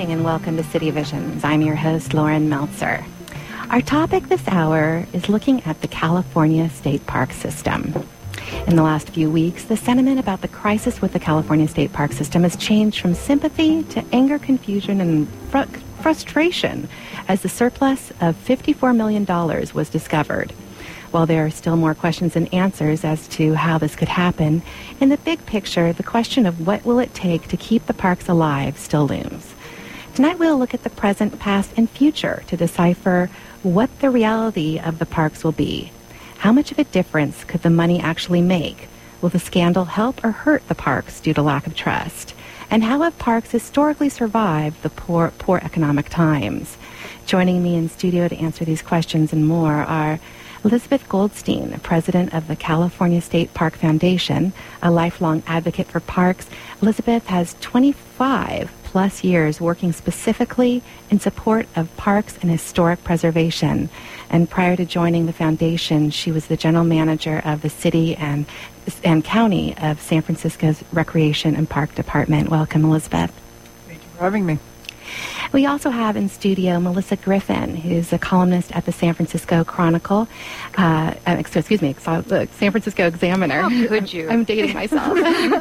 morning and welcome to City Visions. I'm your host, Lauren Meltzer. Our topic this hour is looking at the California State Park System. In the last few weeks, the sentiment about the crisis with the California State Park System has changed from sympathy to anger, confusion, and frustration as the surplus of $54 million was discovered. While there are still more questions and answers as to how this could happen, in the big picture, the question of what will it take to keep the parks alive still looms. Tonight we'll look at the present, past, and future to decipher what the reality of the parks will be. How much of a difference could the money actually make? Will the scandal help or hurt the parks due to lack of trust? And how have parks historically survived the poor economic times? Joining me in studio to answer these questions and more are Elizabeth Goldstein, president of the California State Park Foundation, a lifelong advocate for parks. Elizabeth has 25-plus years working specifically in support of parks and historic preservation. And prior to joining the foundation, she was the general manager of the city and county of San Francisco's Recreation and Park Department. Welcome, Elizabeth. Thank you for having me. We also have in studio Melissa Griffin, who's a columnist at the San Francisco Chronicle. San Francisco Examiner. How could you? I'm dating myself.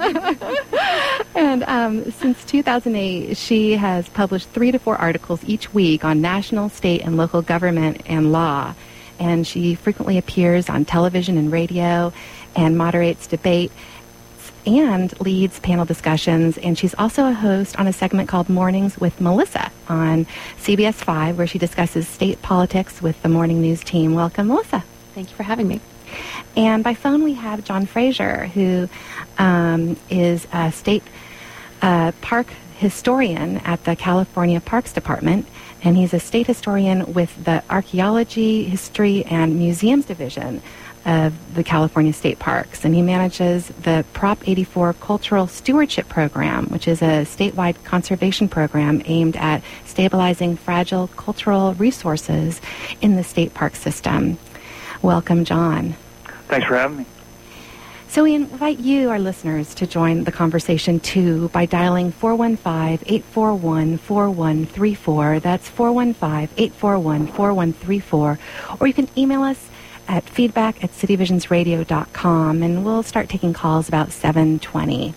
And since 2008, she has published 3 to 4 articles each week on national, state, and local government and law. And she frequently appears on television and radio and moderates debate and leads panel discussions, and she's also a host on a segment called Mornings with Melissa on CBS 5, where she discusses state politics with the morning news team. Welcome, Melissa. Thank you for having me. And by phone we have John Fraser, who is a state park historian at the California Parks Department, and he's a state historian with the Archaeology, History, and Museums Division of the California State Parks, and he manages the Prop 84 Cultural Stewardship Program, which is a statewide conservation program aimed at stabilizing fragile cultural resources in the state park system. Welcome, John. Thanks for having me. So we invite you, our listeners, to join the conversation, too, by dialing 415-841-4134. That's 415-841-4134. Or you can email us at feedback@cityvisionsradio.com, and we'll start taking calls about 7:20.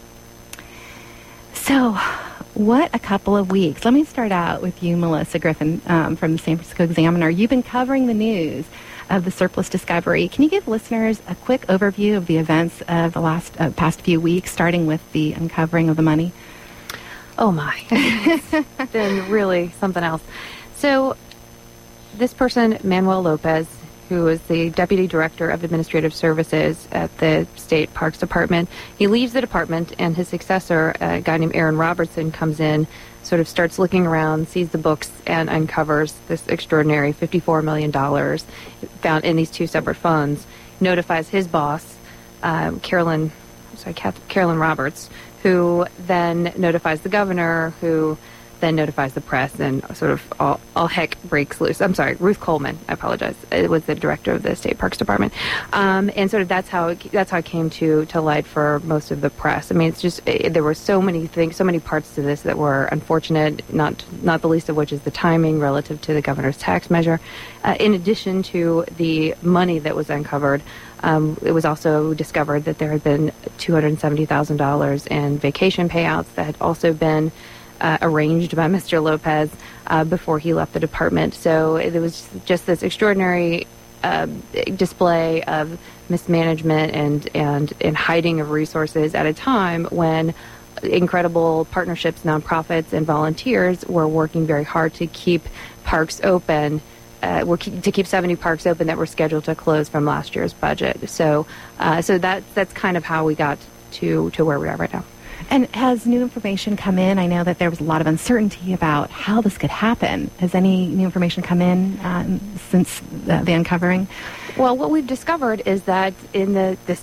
So, what a couple of weeks. Let me start out with you, Melissa Griffin, from the San Francisco Examiner. You've been covering the news of the surplus discovery. Can you give listeners a quick overview of the events of the past few weeks, starting with the uncovering of the money? Oh, my. It's been really something else. So, this person, Manuel Lopez, who is the Deputy Director of Administrative Services at the State Parks Department. He leaves the department, and his successor, a guy named Aaron Robertson, comes in, sort of starts looking around, sees the books, and uncovers this extraordinary $54 million found in these 2 separate funds, notifies his boss, Carolyn Roberts, who then notifies the governor, who then notifies the press, and sort of all heck breaks loose. I'm sorry, Ruth Coleman. I apologize. It was the director of the State Parks Department, and sort of that's how it came to light for most of the press. I mean, it's just there were so many things, so many parts to this that were unfortunate. Not the least of which is the timing relative to the governor's tax measure. In addition to the money that was uncovered, it was also discovered that there had been $270,000 in vacation payouts that had also been arranged by Mr. Lopez before he left the department. So it was just this extraordinary display of mismanagement and hiding of resources at a time when incredible partnerships, nonprofits, and volunteers were working very hard to keep parks open, to keep 70 parks open that were scheduled to close from last year's budget. So that's kind of how we got to where we are right now. And has new information come in? I know that there was a lot of uncertainty about how this could happen. Has any new information come in since the uncovering? Well, what we've discovered is that in the state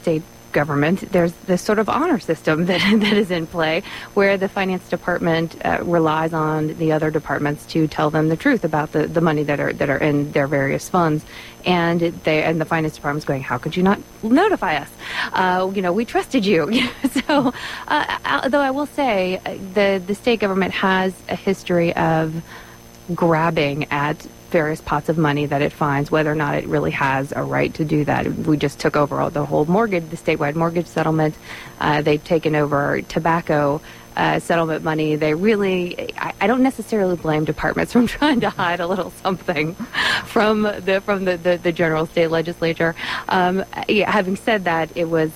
government, there's this sort of honor system that is in play, where the finance department relies on the other departments to tell them the truth about the money that are in their various funds, and the finance department's going, how could you not notify us? We trusted you. So, though I will say, the state government has a history of grabbing at various pots of money that it finds, whether or not it really has a right to do that. We just took over the whole mortgage, the statewide mortgage settlement. They've taken over tobacco settlement money. They really, I don't necessarily blame departments from trying to hide a little something from the general state legislature. Having said that, it was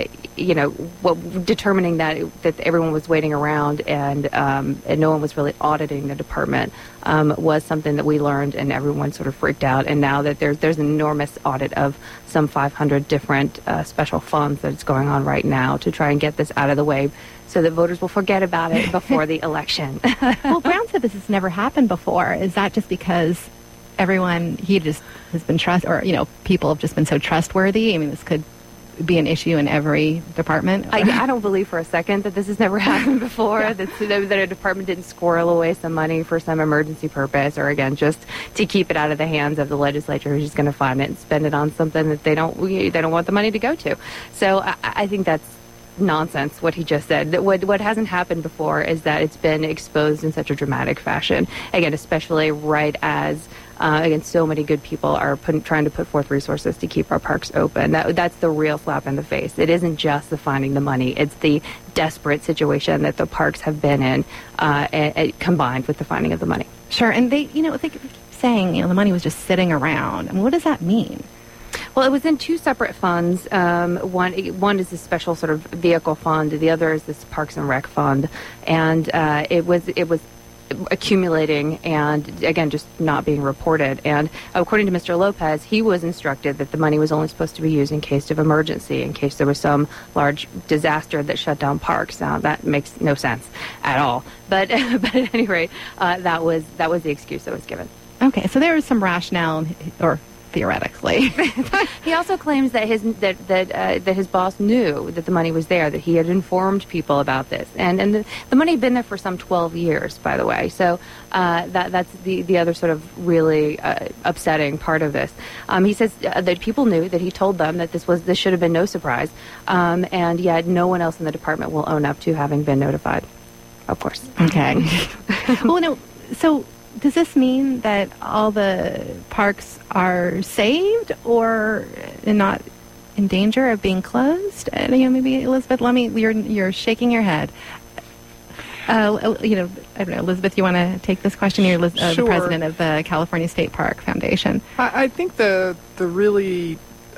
determining that everyone was waiting around and no one was really auditing the department was something that we learned, and everyone sort of freaked out. And now that there's an enormous audit of some 500 different special funds that's going on right now to try and get this out of the way, so that voters will forget about it before the election. Well, Brown said this has never happened before. Is that just because he just has been people have just been so trustworthy? I mean, this could be an issue in every department. I don't believe for a second that this has never happened before, yeah. that a department didn't squirrel away some money for some emergency purpose, or again, just to keep it out of the hands of the legislature who's just going to find it and spend it on something that they don't want the money to go to. So I think that's nonsense, what he just said. That what hasn't happened before is that it's been exposed in such a dramatic fashion. Again, especially right as so many good people are trying to put forth resources to keep our parks open. That's the real slap in the face. It isn't just the finding the money; it's the desperate situation that the parks have been in, combined with the finding of the money. Sure, and they keep saying the money was just sitting around. I mean, what does that mean? Well, it was in two separate funds. One is the special sort of vehicle fund. The other is this Parks and Rec fund, and it was accumulating and, again, just not being reported. And according to Mr. Lopez, he was instructed that the money was only supposed to be used in case of emergency, in case there was some large disaster that shut down parks. Now, that makes no sense at all. But at any rate, that was the excuse that was given. Okay, so there was some rationale, or theoretically. He also claims that his boss knew that the money was there, that he had informed people about this, and the money had been there for some 12 years, by the way. So that's the other sort of really upsetting part of this. He says that people knew, that he told them that this should have been no surprise, and yet no one else in the department will own up to having been notified. Of course. Okay. Well, no. So, does this mean that all the parks are saved or not in danger of being closed? Maybe Elizabeth, you're shaking your head. I don't know, Elizabeth, you want to take this question? You're Sure. the president of the California State Park Foundation. I think the really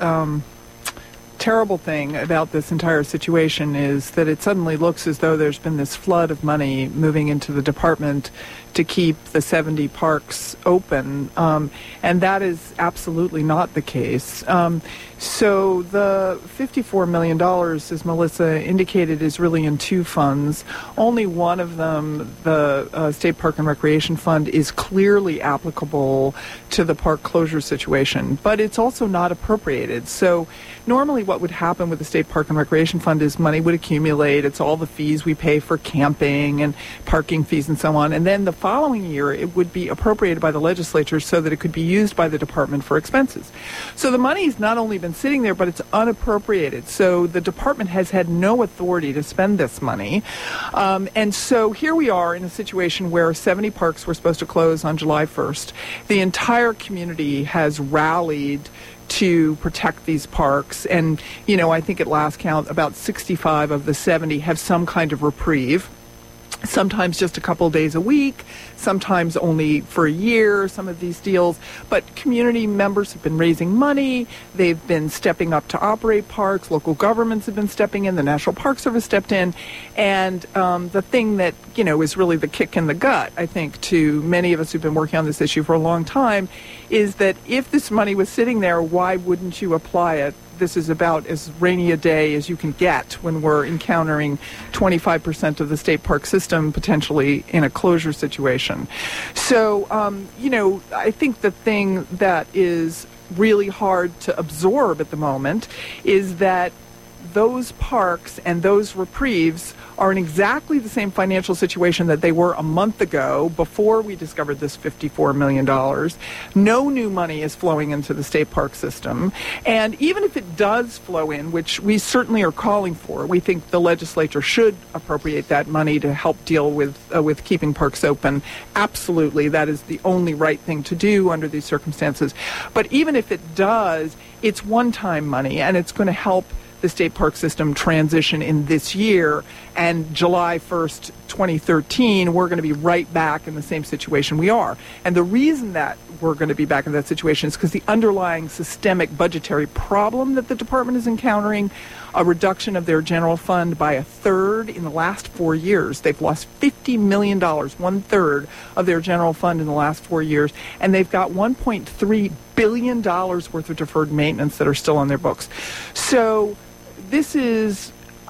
terrible thing about this entire situation is that it suddenly looks as though there's been this flood of money moving into the department to keep the 70 parks open, and that is absolutely not the case. So the $54 million, as Melissa indicated, is really in two funds. Only one of them, the State Park and Recreation Fund, is clearly applicable to the park closure situation, but it's also not appropriated. So normally what would happen with the State Park and Recreation Fund is money would accumulate. It's all the fees we pay for camping and parking fees and so on, and then the following year it would be appropriated by the legislature so that it could be used by the department for expenses. So the money's not only been sitting there, but it's unappropriated. So the department has had no authority to spend this money. And so here we are in a situation where 70 parks were supposed to close on July 1st. The entire community has rallied to protect these parks. And, I think at last count, about 65 of the 70 have some kind of reprieve. Sometimes just a couple days a week, sometimes only for a year, some of these deals. But community members have been raising money. They've been stepping up to operate parks. Local governments have been stepping in. The National Park Service stepped in. And the thing that, is really the kick in the gut, I think, to many of us who've been working on this issue for a long time, is that if this money was sitting there, why wouldn't you apply it? This is about as rainy a day as you can get when we're encountering 25% of the state park system potentially in a closure situation. So, I think the thing that is really hard to absorb at the moment is that those parks and those reprieves are in exactly the same financial situation that they were a month ago before we discovered this $54 million. No new money is flowing into the state park system. And even if it does flow in, which we certainly are calling for, we think the legislature should appropriate that money to help deal with keeping parks open. Absolutely, that is the only right thing to do under these circumstances. But even if it does, it's one-time money, and it's going to help the state park system transition in this year, and July 1st, 2013, we're going to be right back in the same situation we are. And the reason that we're going to be back in that situation is because the underlying systemic budgetary problem that the department is encountering, a reduction of their general fund by 1/3 in the last 4 years. They've lost $50 million, 1/3 of their general fund in the last 4 years, and they've got $1.3 billion worth of deferred maintenance that are still on their books. So this is,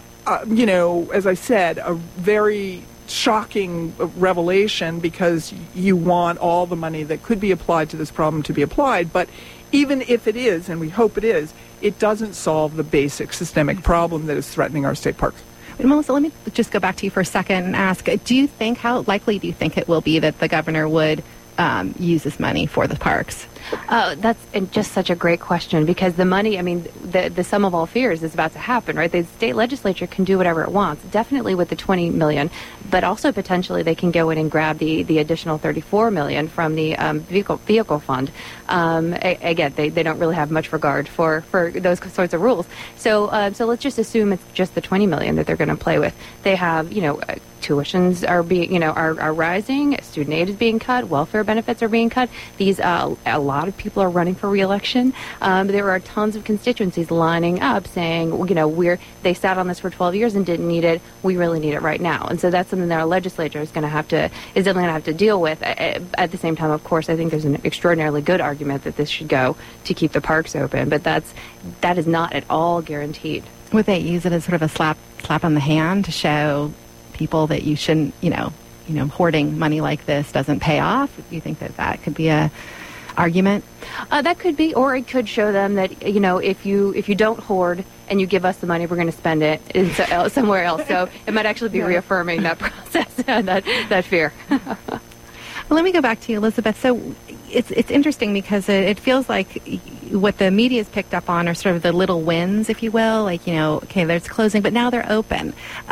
as I said, a very shocking revelation, because you want all the money that could be applied to this problem to be applied. But even if it is, and we hope it is, it doesn't solve the basic systemic problem that is threatening our state parks. Melissa, let me just go back to you for a second and ask, how likely do you think it will be that the governor would use this money for the parks? That's just such a great question, because the money, the sum of all fears is about to happen, right? The state legislature can do whatever it wants, definitely with the $20 million, but also potentially they can go in and grab the additional $34 million from the vehicle fund. Again, they don't really have much regard for those sorts of rules. So let's just assume it's just the $20 million that they're going to play with. They have, tuitions are being, are rising, student aid is being cut, welfare benefits are being cut. These a lot of people are running for re-election. There are tons of constituencies lining up saying, they sat on this for 12 years and didn't need it. We really need it right now. And so that's something that our legislature is definitely going to have to deal with. At the same time, of course, I think there's an extraordinarily good argument that this should go to keep the parks open, but that is not at all guaranteed. Would they use it as sort of a slap on the hand to show people that you shouldn't, hoarding money like this doesn't pay off? Do you think that could be a argument? That could be, or it could show them that, if you don't hoard and you give us the money, we're going to spend it somewhere else. So it might actually be reaffirming that process, that fear. Well, let me go back to you, Elizabeth. So it's interesting because it feels like what the media has picked up on are sort of the little wins, if you will. Like, okay, there's closing, but now they're open.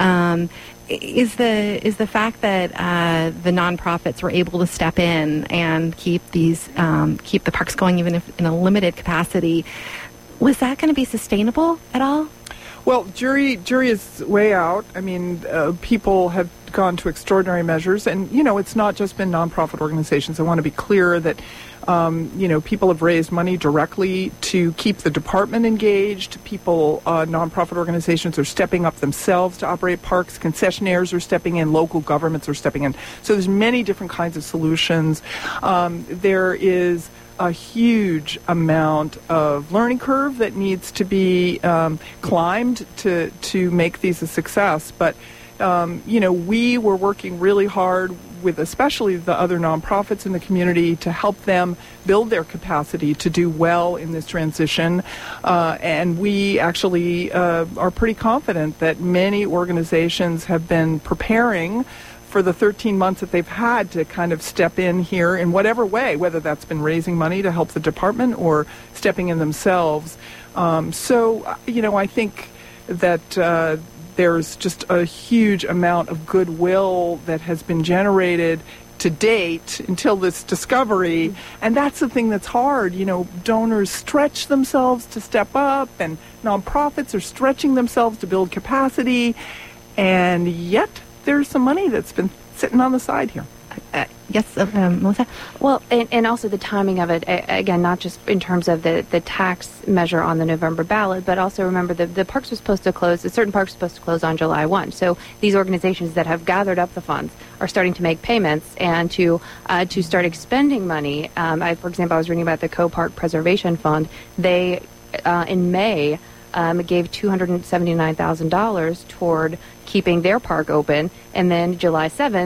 Is the fact that the nonprofits were able to step in and keep the parks going, even if in a limited capacity, was that going to be sustainable at all? Well, jury is way out. People have gone to extraordinary measures, and it's not just been nonprofit organizations. I want to be clear that people have raised money directly to keep the department engaged. Nonprofit organizations are stepping up themselves to operate parks. Concessionaires are stepping in. Local governments are stepping in. So there's many different kinds of solutions. There is a huge amount of learning curve that needs to be climbed to make these a success. But we were working really hard with especially the other nonprofits in the community to help them build their capacity to do well in this transition. And we actually are pretty confident that many organizations have been preparing for the 13 months that they've had to kind of step in here in whatever way, whether that's been raising money to help the department or stepping in themselves. I think that there's just a huge amount of goodwill that has been generated to date until this discovery, and that's the thing that's hard. Donors stretch themselves to step up, and nonprofits are stretching themselves to build capacity, and yet there's some money that's been sitting on the side here. Yes, Melissa? Well, and also the timing of it, again, not just in terms of the tax measure on the November ballot, but also remember the parks were supposed to close, certain parks were supposed to close on July 1. So these organizations that have gathered up the funds are starting to make payments and to start expending money. For example, I was reading about the Co-Park Preservation Fund. They, in May, gave $279,000 toward keeping their park open, and then July 7th,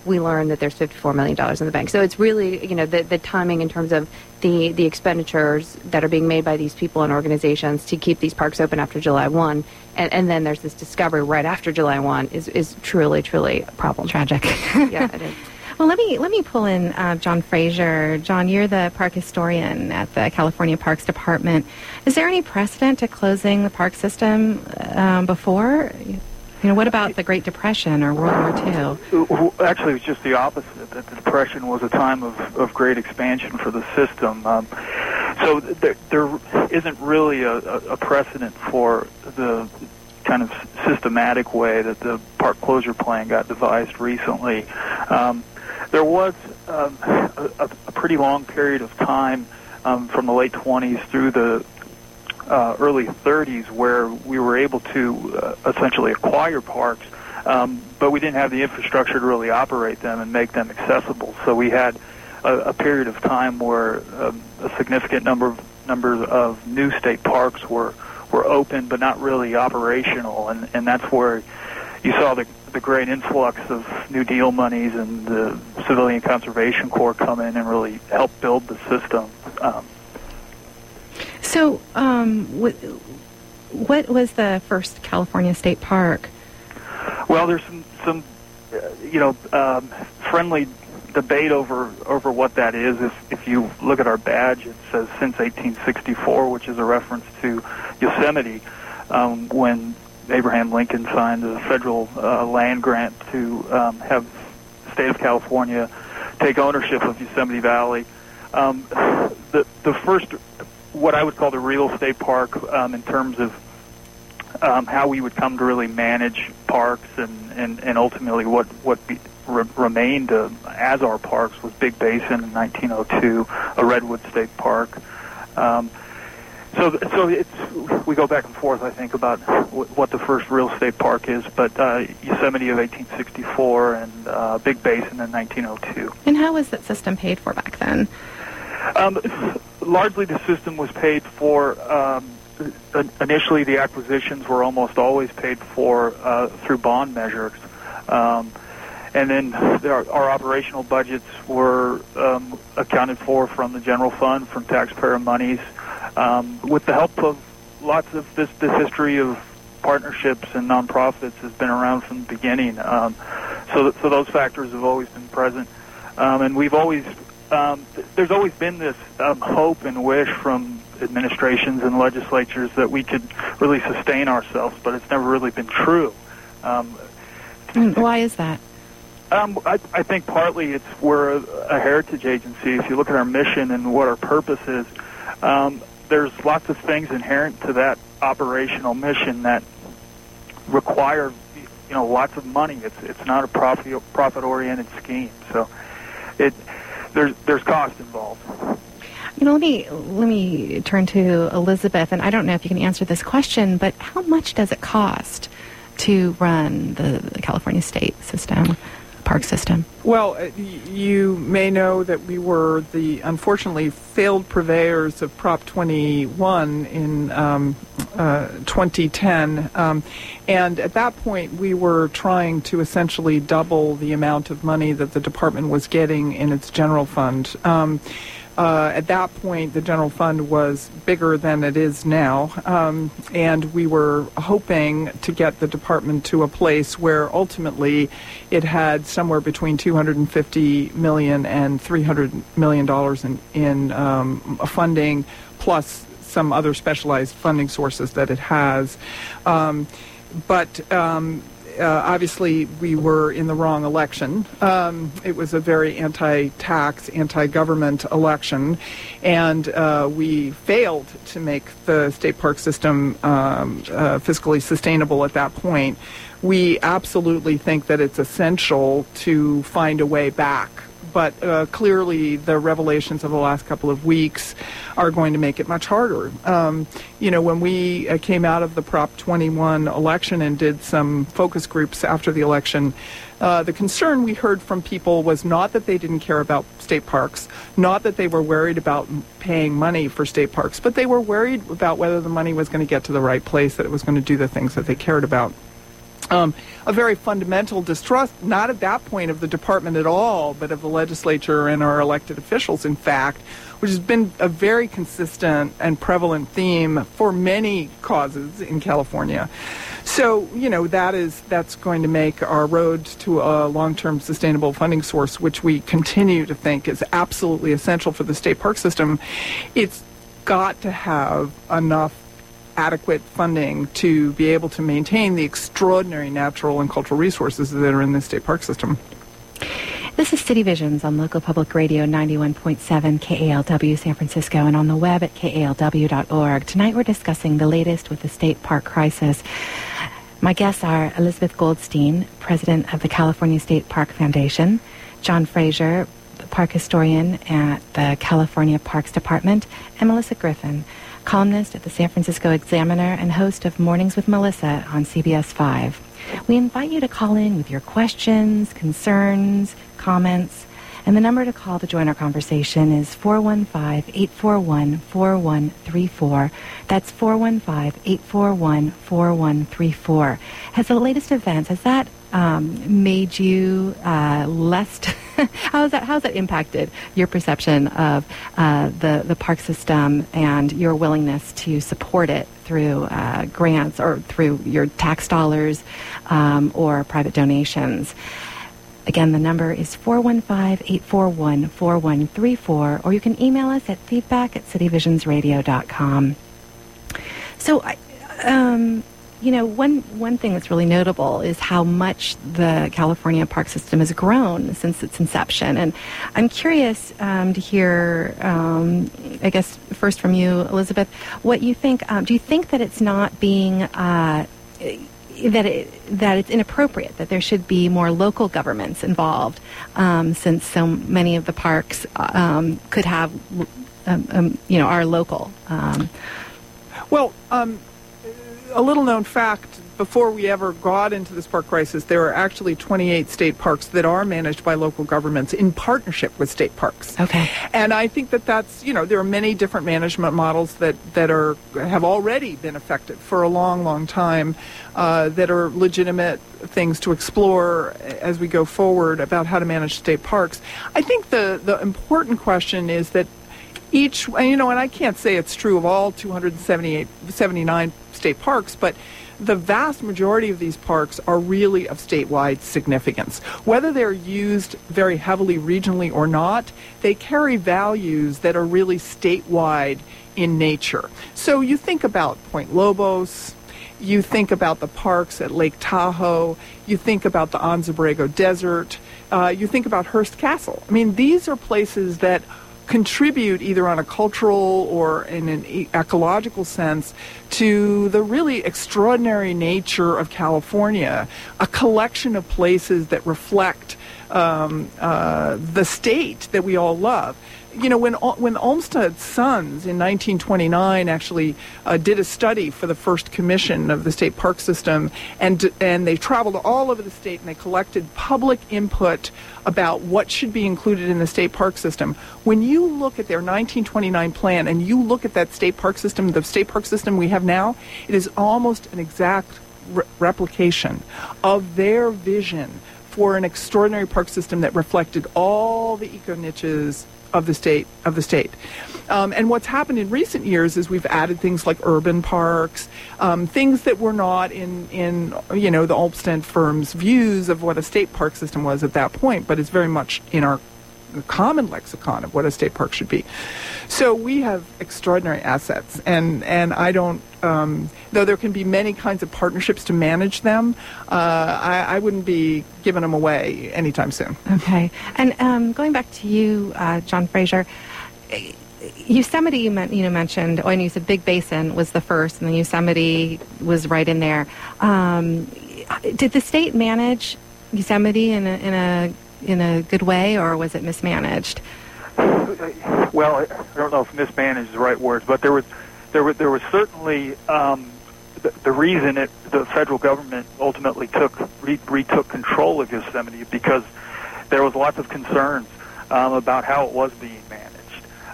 we learn that there's $54 million in the bank. So it's really, the timing in terms of the expenditures that are being made by these people and organizations to keep these parks open after July 1, and then there's this discovery right after July 1 is truly, truly a problem. Tragic. Yeah, it is. Well, let me pull in John Fraser. John, you're the park historian at the California Parks Department. Is there any precedent to closing the park system before? What about the Great Depression or World War II? Actually, it was just the opposite. That the Depression was a time of great expansion for the system. So there isn't really a precedent for the kind of systematic way that the park closure plan got devised recently. There was a pretty long period of time from the late 20s through the early 30s where we were able to essentially acquire parks, but we didn't have the infrastructure to really operate them and make them accessible. So we had a period of time where a significant number of new state parks were open but not really operational, and that's where you saw the great influx of New Deal monies and the Civilian Conservation Corps come in and really help build the system. So, what was the first California state park? Well, there's some friendly debate over what that is. If you look at our badge, it says since 1864, which is a reference to Yosemite, when Abraham Lincoln signed a federal land grant to have the state of California take ownership of Yosemite Valley. The first, what I would call the real state park, in terms of how we would come to really manage parks and ultimately what remained as our parks, was Big Basin in 1902, a redwood state park. So we go back and forth, I think, about what the first real state park is, but Yosemite of 1864 and Big Basin in 1902. And how was that system paid for back then? Largely the system was paid for, initially the acquisitions were almost always paid for through bond measures. And then our operational budgets were accounted for from the general fund, from taxpayer monies, with the help of lots of this history of partnerships and nonprofits has been around from the beginning. So those factors have always been present, and we've always there's always been this hope and wish from administrations and legislatures that we could really sustain ourselves, but it's never really been true. Why is that? I think partly we're a heritage agency. If you look at our mission and what our purpose is, there's lots of things inherent to that operational mission that require, lots of money. It's not a profit-oriented scheme. So there's cost involved. Let me turn to Elizabeth, and I don't know if you can answer this question, but how much does it cost to run the California state system, park system? Well, you may know that we were the unfortunately failed purveyors of Prop 21 in 2010, and at that point we were trying to essentially double the amount of money that the department was getting in its general fund. At that point, the general fund was bigger than it is now, and we were hoping to get the department to a place where ultimately it had somewhere between $250 million and $300 million in funding, plus some other specialized funding sources that it has. Obviously, we were in the wrong election. It was a very anti-tax, anti-government election, and we failed to make the state park system fiscally sustainable at that point. We absolutely think that it's essential to find a way back. But clearly the revelations of the last couple of weeks are going to make it much harder. When we came out of the Prop 21 election and did some focus groups after the election, the concern we heard from people was not that they didn't care about state parks, not that they were worried about paying money for state parks, but they were worried about whether the money was going to get to the right place, that it was going to do the things that they cared about. a very fundamental distrust, not at that point of the department at all, but of the legislature and our elected officials, in fact, which has been a very consistent and prevalent theme for many causes in California. So, that's going to make our road to a long-term sustainable funding source, which we continue to think is absolutely essential for the state park system. It's got to have enough adequate funding to be able to maintain the extraordinary natural and cultural resources that are in the state park system. This is City Visions on Local Public Radio 91.7 KALW San Francisco and on the web at kalw.org. Tonight we're discussing the latest with the state park crisis. My guests are Elizabeth Goldstein, president of the California State Park Foundation, John Fraser, the park historian at the California Parks Department, and Melissa Griffin, columnist at the San Francisco Examiner and host of Mornings with Melissa on CBS 5. We invite you to call in with your questions, concerns, comments, and the number to call to join our conversation is 415-841-4134. That's 415-841-4134. Has the latest events, has that made you less... How's that impacted your perception of the park system and your willingness to support it through grants or through your tax dollars or private donations? Again, the number is 415-841-4134, or you can email us at feedback@cityvisionsradio.com. So, one thing that's really notable is how much the California park system has grown since its inception. And I'm curious to hear, I guess, first from you, Elizabeth, what you think. Do you think that it's not being... that it's inappropriate, that there should be more local governments involved, since so many of the parks could have, are local? A little-known fact, before we ever got into this park crisis, there are actually 28 state parks that are managed by local governments in partnership with state parks. Okay. And I think that's, there are many different management models that have already been effective for a long, long time, that are legitimate things to explore as we go forward about how to manage state parks. I think the important question is that each, and I can't say it's true of all 79 state parks, but the vast majority of these parks are really of statewide significance. Whether they're used very heavily regionally or not, they carry values that are really statewide in nature. So you think about Point Lobos, you think about the parks at Lake Tahoe, you think about the Anza Borrego Desert, you think about Hearst Castle. I mean, these are places that contribute either on a cultural or in an ecological sense to the really extraordinary nature of California, a collection of places that reflect the state that we all love. When Olmsted Sons in 1929 actually did a study for the first commission of the state park system, and they traveled all over the state and they collected public input about what should be included in the state park system. When you look at their 1929 plan and you look at that state park system, the state park system we have now, it is almost an exact replication of their vision for an extraordinary park system that reflected all the eco-niches of the state. And what's happened in recent years is we've added things like urban parks, things that were not in the Olmsted firm's views of what a state park system was at that point, but it's very much in our common lexicon of what a state park should be. So we have extraordinary assets, and I don't, though there can be many kinds of partnerships to manage them, I wouldn't be giving them away anytime soon. Okay. And going back to you, John Fraser, Yosemite, you mentioned, and you said Big Basin was the first, and then Yosemite was right in there. Did the state manage Yosemite in a good way, or was it mismanaged? Well, I don't know if mismanaged is the right word, but there was certainly the reason the federal government ultimately retook control of Yosemite because there was lots of concerns about how it was being managed.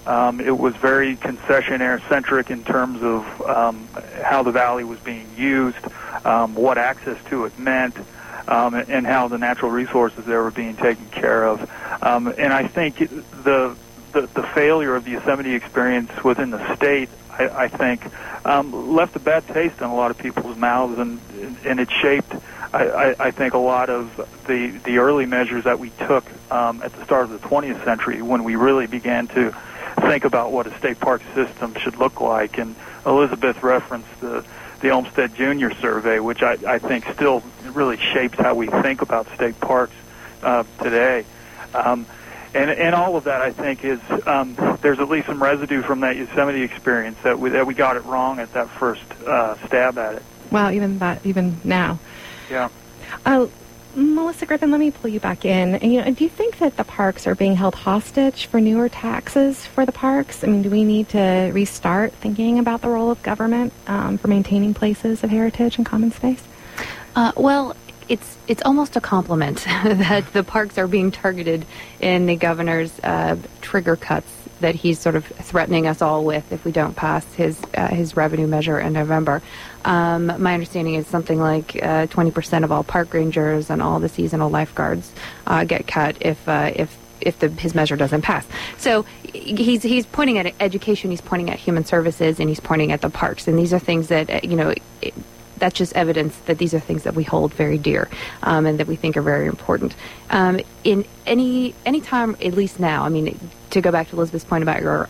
It was very concessionaire-centric in terms of how the valley was being used, what access to it meant, and how the natural resources there were being taken care of. And I think the failure of the Yosemite experience within the state, I think, left a bad taste in a lot of people's mouths, and it shaped, I think, a lot of the early measures that we took at the start of the 20th century when we really began to think about what a state park system should look like. And Elizabeth referenced the Olmsted Jr. survey, which I think still really shapes how we think about state parks today. And all of that, I think, is there's at least some residue from that Yosemite experience that we got it wrong at that first stab at it. Well, even now. Yeah. Melissa Griffin, let me pull you back in. And, do you think that the parks are being held hostage for newer taxes for the parks? I mean, do we need to restart thinking about the role of government for maintaining places of heritage and common space? Well, it's almost a compliment that the parks are being targeted in the governor's trigger cuts that he's sort of threatening us all with if we don't pass his revenue measure in November. My understanding is something like 20% of all park rangers and all the seasonal lifeguards get cut if his measure doesn't pass. So he's pointing at education, he's pointing at human services, and he's pointing at the parks. And these are things that that's just evidence that these are things that we hold very dear and that we think are very important. In any time, at least now, I mean, to go back to Elizabeth's point about your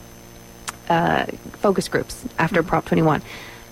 focus groups after Prop 21,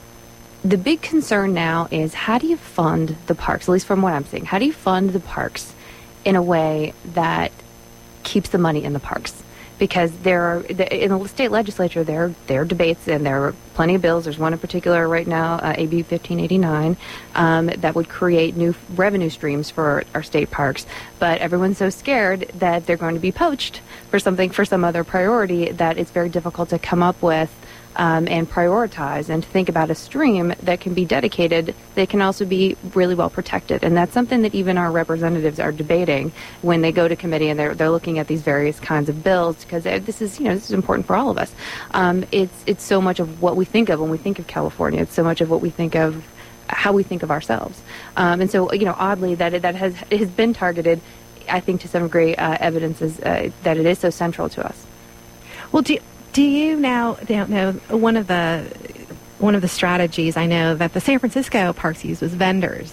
the big concern now is how do you fund the parks, at least from what I'm seeing, how do you fund the parks in a way that keeps the money in the parks? Because in the state legislature, there are debates and there are plenty of bills. There's one in particular right now, AB 1589, that would create new revenue streams for our state parks. But everyone's so scared that they're going to be poached for some other priority that it's very difficult to come up with and prioritize and to think about a stream that can be dedicated that can also be really well protected. And that's something that even our representatives are debating when they go to committee and they're looking at these various kinds of bills, because this is important for all of us. It's so much of what we think of when we think of California. It's so much of what we think of, how we think of ourselves. And so, oddly, that it has been targeted, I think to some degree, evidence is that it is so central to us. Well, do you now know one of the strategies I know that the San Francisco parks used was vendors?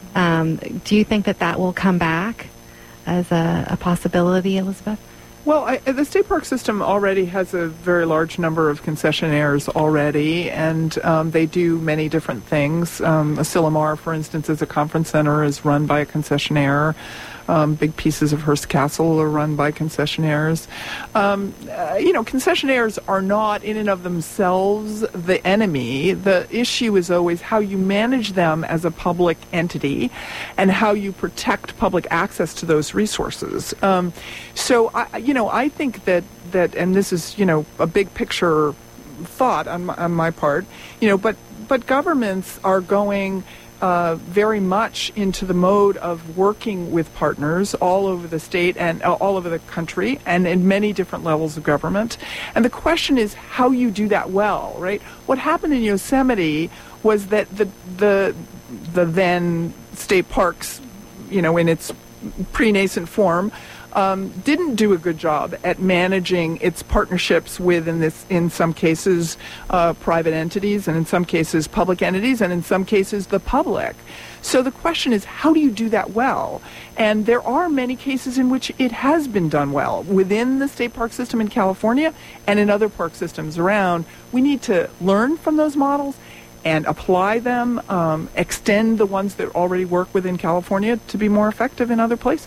Do you think that will come back as a possibility, Elizabeth? Well, the state park system already has a very large number of concessionaires already, and they do many different things. Asilomar, for instance, as a conference center, is run by a concessionaire. Big pieces of Hearst Castle are run by concessionaires. Concessionaires are not in and of themselves the enemy. The issue is always how you manage them as a public entity and how you protect public access to those resources. So I think that, and this is, a big picture thought on my part, but governments are going very much into the mode of working with partners all over the state and all over the country and in many different levels of government. And the question is how you do that well, right? What happened in Yosemite was that the then state parks, in its pre-nascent form, didn't do a good job at managing its partnerships with, in some cases, private entities, and in some cases, public entities, and in some cases, the public. So the question is, how do you do that well? And there are many cases in which it has been done well within the state park system in California and in other park systems around. We need to learn from those models and apply them, extend the ones that already work within California to be more effective in other places.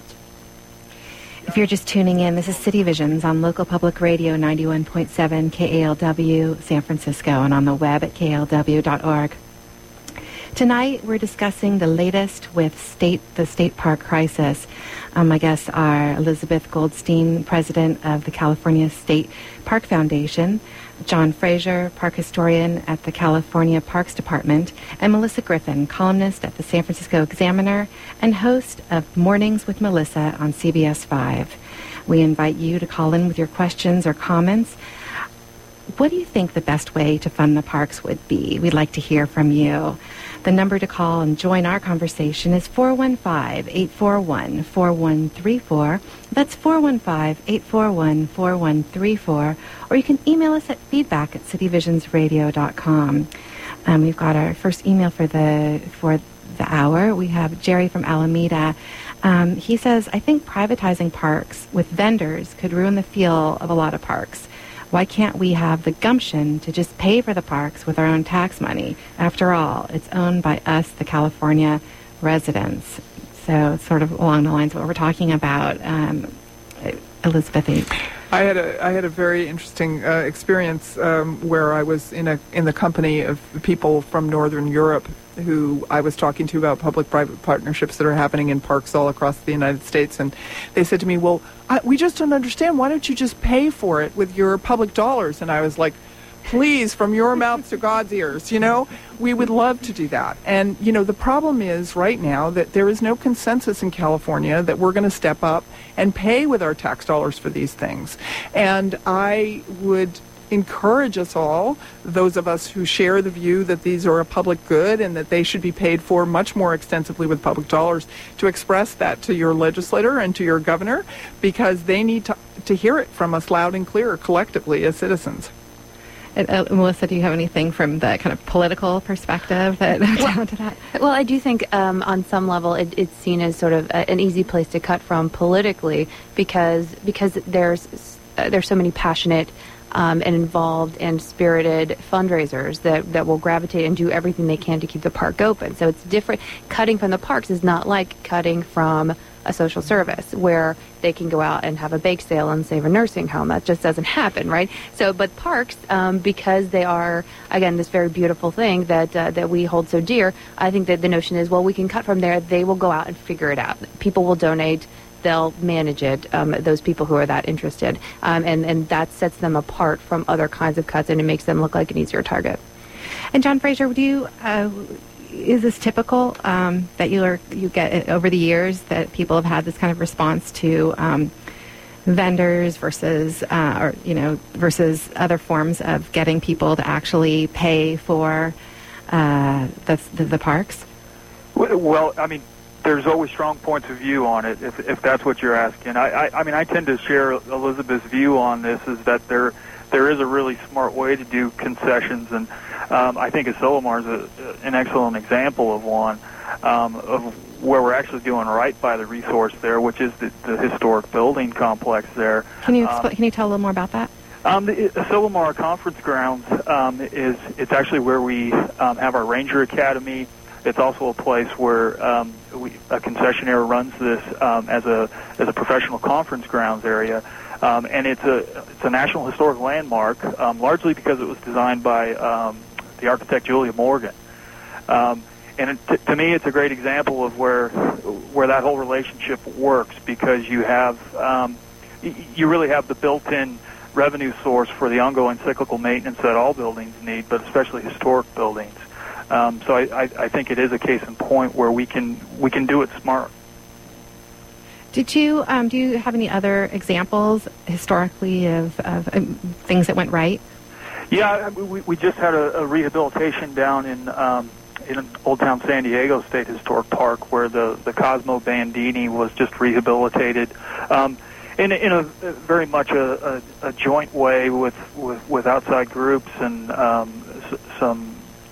If you're just tuning in, this is City Visions on Local Public Radio 91.7 KALW San Francisco and on the web at KALW.org. Tonight, we're discussing the latest with the state park crisis. My guests are Elizabeth Goldstein, president of the California State Park Foundation, John Fraser, park historian at the California Parks Department, and Melissa Griffin, columnist at the San Francisco Examiner and host of Mornings with Melissa on CBS 5. We invite you to call in with your questions or comments. What do you think the best way to fund the parks would be? We'd like to hear from you. The number to call and join our conversation is 415-841-4134. That's 415-841-4134. Or you can email us at feedback@cityvisionsradio.com. We've got our first email for the hour. We have Jerry from Alameda. He says, I think privatizing parks with vendors could ruin the feel of a lot of parks. Why can't we have the gumption to just pay for the parks with our own tax money? After all, it's owned by us, the California residents. So it's sort of along the lines of what we're talking about. Elizabeth. I had a very interesting experience where I was in the company of people from Northern Europe who I was talking to about public-private partnerships that are happening in parks all across the United States, and they said to me, well, we just don't understand. Why don't you just pay for it with your public dollars? And I was like, please, from your mouth to God's ears, we would love to do that. And, the problem is right now that there is no consensus in California that we're going to step up and pay with our tax dollars for these things. And I would encourage us all, those of us who share the view that these are a public good and that they should be paid for much more extensively with public dollars, to express that to your legislator and to your governor, because they need to hear it from us loud and clear collectively as citizens. Melissa, do you have anything from the kind of political perspective down to that? Well, I do think on some level it's seen as sort of an easy place to cut from politically because there's so many passionate and involved and spirited fundraisers that will gravitate and do everything they can to keep the park open. So it's different. Cutting from the parks is not like cutting from a social service where they can go out and have a bake sale and save a nursing home. That just doesn't happen, right? So, but parks, because they are, again, this very beautiful thing that we hold so dear, I think that the notion is, well, we can cut from there. They will go out and figure it out. People will donate. They'll manage it, those people who are that interested. And that sets them apart from other kinds of cuts, and it makes them look like an easier target. And John Fraser, is this typical that you get over the years that people have had this kind of response to vendors versus other forms of getting people to actually pay for the parks? Well, I mean, there's always strong points of view on it, if that's what you're asking. I mean, I tend to share Elizabeth's view on this, is that there is a really smart way to do concessions, and I think Asilomar is an excellent example of one, of where we're actually doing right by the resource there, which is the historic building complex there. Can you tell a little more about that? The Asilomar Conference Grounds it's actually where we have our Ranger Academy. It's also a place where a concessionaire runs this as a professional conference grounds area, and it's a National Historic Landmark, largely because it was designed by the architect Julia Morgan. And to me, it's a great example of where that whole relationship works, because you really have the built-in revenue source for the ongoing cyclical maintenance that all buildings need, but especially historic buildings. So I think it is a case in point where we can do it smart. Do you have any other examples historically of things that went right? Yeah, we just had a rehabilitation down in Old Town San Diego State Historic Park, where the Cosmo Bandini was just rehabilitated in a very much a joint way with outside groups and some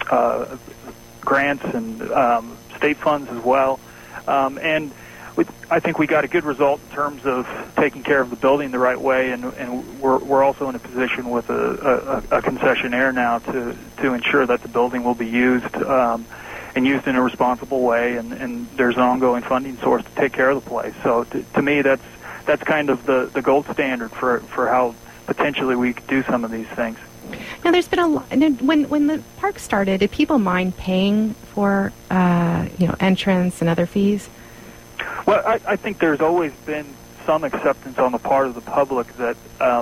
grants and state funds as well, and I think we got a good result in terms of taking care of the building the right way, and we're also in a position with a concessionaire now to ensure that the building will be used and used in a responsible way, and there's an ongoing funding source to take care of the place. So to me, that's kind of the gold standard for how potentially we could do some of these things. Now, there's been a lot. When the park started, did people mind paying for entrance and other fees? Well, I think there's always been some acceptance on the part of the public that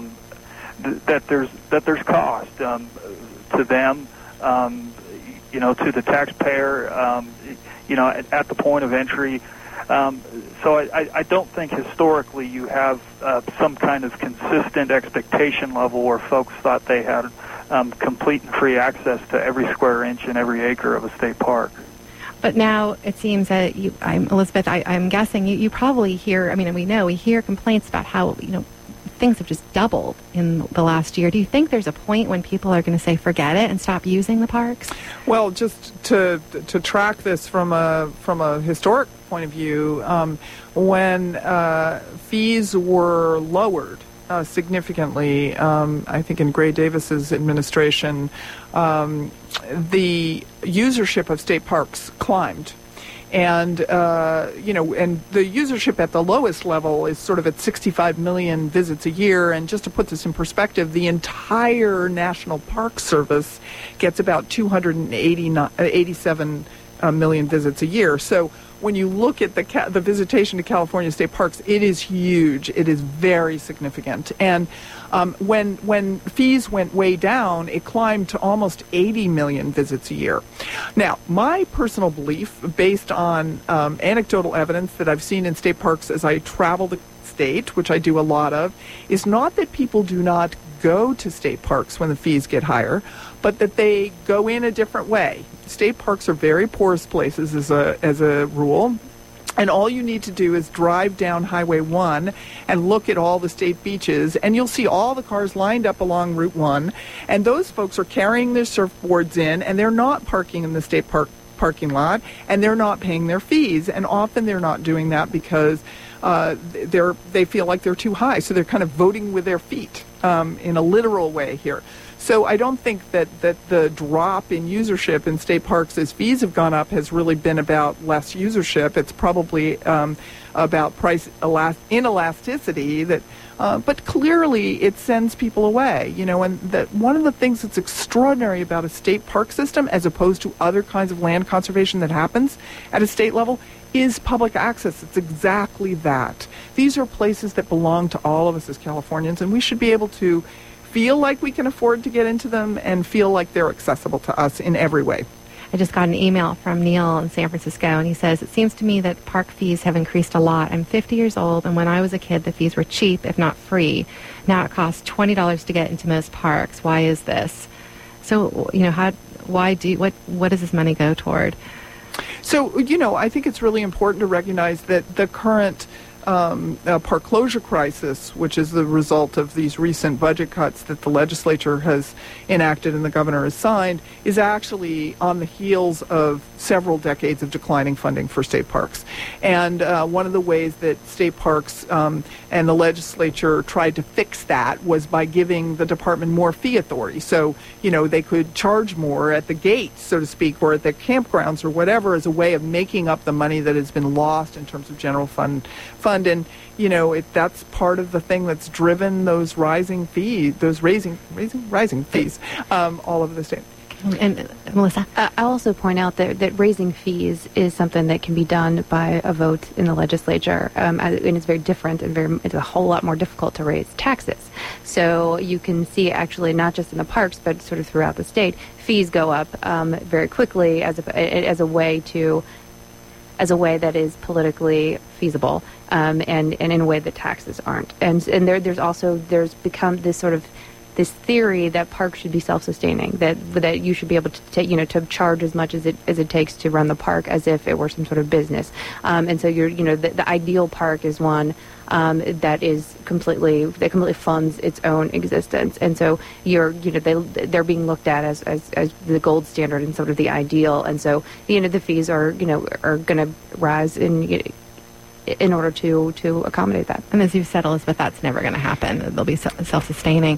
that there's cost to them, to the taxpayer. At the point of entry, So I don't think historically you have some kind of consistent expectation level where folks thought they had complete and free access to every square inch and every acre of a state park. But now it seems that Elizabeth, I'm guessing you probably hear, I mean, we hear complaints about how, things have just doubled in the last year. Do you think there's a point when people are going to say forget it and stop using the parks? Well, just to track this from a historic point of view, when fees were lowered significantly, I think in Gray Davis's administration, the usership of state parks climbed. And, and the usership at the lowest level is sort of at 65 million visits a year. And just to put this in perspective, the entire National Park Service gets about 287 million visits a year. So when you look at the visitation to California state parks, it is huge. It is very significant. And when fees went way down, it climbed to almost 80 million visits a year. Now, my personal belief, based on anecdotal evidence that I've seen in state parks as I travel the state, which I do a lot of, is not that people do not go to state parks when the fees get higher, but that they go in a different way. State parks are very porous places as a rule. And all you need to do is drive down Highway 1 and look at all the state beaches, and you'll see all the cars lined up along Route 1. And those folks are carrying their surfboards in, and they're not parking in the state park parking lot, and they're not paying their fees. And often they're not doing that because they feel like they're too high. So they're kind of voting with their feet in a literal way here. So I don't think that the drop in usership in state parks as fees have gone up has really been about less usership. It's probably about price inelasticity but clearly it sends people away, and that one of the things that's extraordinary about a state park system as opposed to other kinds of land conservation that happens at a state level is public access. It's exactly that. These are places that belong to all of us as Californians, and we should be able to feel like we can afford to get into them and feel like they're accessible to us in every way. I just got an email from Neil in San Francisco, and he says, it seems to me that park fees have increased a lot. I'm 50 years old, and when I was a kid, the fees were cheap, if not free. Now it costs $20 to get into most parks. Why is this? So, what does this money go toward? So, I think it's really important to recognize that the current park closure crisis, which is the result of these recent budget cuts that the legislature has enacted and the governor has signed, is actually on the heels of several decades of declining funding for state parks. And one of the ways that state parks and the legislature tried to fix that was by giving the department more fee authority. So, they could charge more at the gate, so to speak, or at the campgrounds or whatever, as a way of making up the money that has been lost in terms of general fund. And, that's part of the thing that's driven those rising fees, those rising fees all over the state. And Melissa? I'll also point out that raising fees is something that can be done by a vote in the legislature, and it's very different and it's a whole lot more difficult to raise taxes. So you can see actually not just in the parks but sort of throughout the state, fees go up very quickly as a way that is politically feasible, and in a way that taxes aren't. And there's become this sort of this theory that parks should be self-sustaining, that you should be able to to charge as much as it takes to run the park as if it were some sort of business. And so the ideal park is one that completely funds its own existence. And so they're being looked at as the gold standard and sort of the ideal. And so the fees are going to rise in order to accommodate that. And as you've said, Elizabeth, that's never going to happen. They'll be self-sustaining.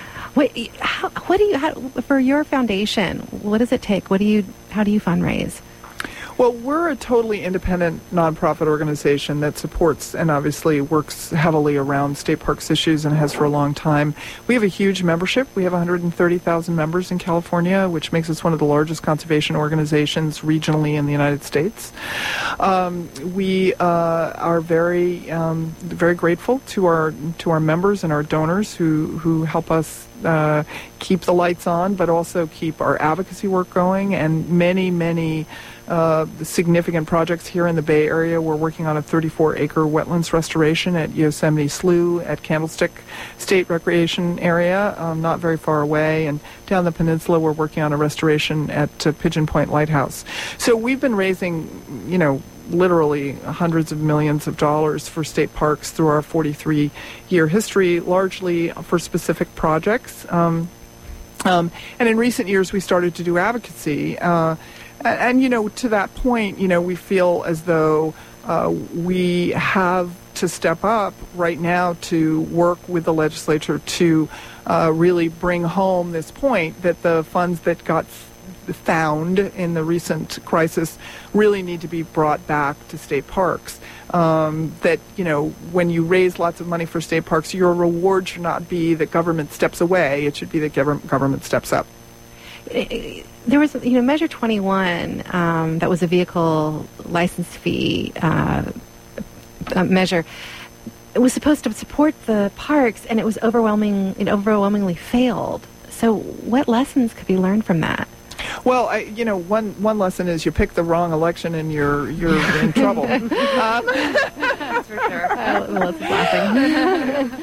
For your foundation, what does it take? How do you fundraise? Well, we're a totally independent nonprofit organization that supports and obviously works heavily around state parks issues and has for a long time. We have a huge membership. We have 130,000 members in California, which makes us one of the largest conservation organizations regionally in the United States. We are very, very grateful to our members and our donors who help us keep the lights on, but also keep our advocacy work going, and many significant projects here in the Bay Area. We're working on a 34-acre wetlands restoration at Yosemite Slough at Candlestick State Recreation Area, not very far away. And down the peninsula, we're working on a restoration at Pigeon Point Lighthouse. So we've been raising, literally hundreds of millions of dollars for state parks through our 43-year history, largely for specific projects. And in recent years, we started to do advocacy. And to that point, we feel as though we have to step up right now to work with the legislature to really bring home this point that the funds that got found in the recent crisis really need to be brought back to state parks. That, when you raise lots of money for state parks, your reward should not be that government steps away. It should be that government steps up. There was, Measure 21, that was a vehicle license fee measure. It was supposed to support the parks, and it was overwhelmingly failed. So what lessons could be learned from that? Well, one lesson is you pick the wrong election and you're in trouble. That's for sure. Melissa's laughing.